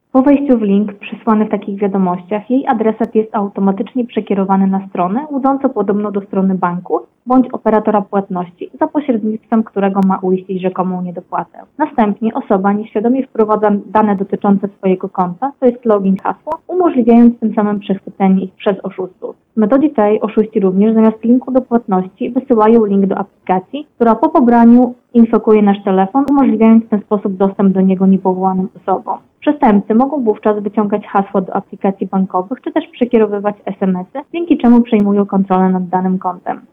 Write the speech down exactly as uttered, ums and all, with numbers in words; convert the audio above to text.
Po wejściu w link przysłany w takich wiadomościach, jej adresat jest automatycznie przekierowany na stronę łudząco podobną do strony banku bądź operatora płatności, za pośrednictwem którego ma uiścić rzekomą niedopłatę. Następnie osoba nieświadomie wprowadza dane dotyczące swojego konta, to jest login, hasło, umożliwiając tym samym przechwycenie ich przez oszustów. W metodzie tej oszuści również zamiast linku do płatności wysyłają link do aplikacji, która po pobraniu infokuje nasz telefon, umożliwiając w ten sposób dostęp do niego niepowołanym osobom. Przestępcy mogą wówczas wyciągać hasła do aplikacji bankowych, czy też przekierowywać es em esy, dzięki czemu przejmują kontrolę nad danym kontem.